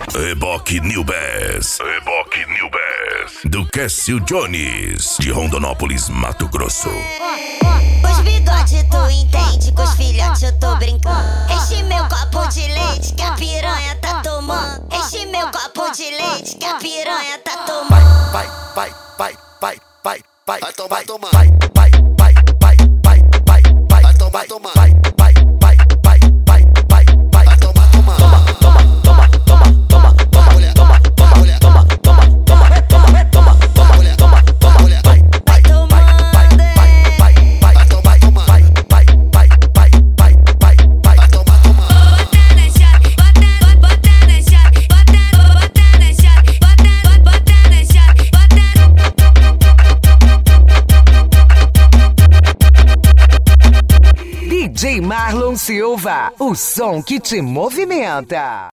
Reboque New Bass. Reboque New Bass. Do Cássio Jones, de Rondonópolis, Mato Grosso. Os bigode tu entende, com os filhotes eu tô brincando. Enche meu copo de leite que a piranha tá tomando. Enche meu copo de leite que a piranha tá tomando. Vai tomar, toma. Vai tomar, toma. Vai tomar, toma. DJ Marlon Silva, o som que te movimenta.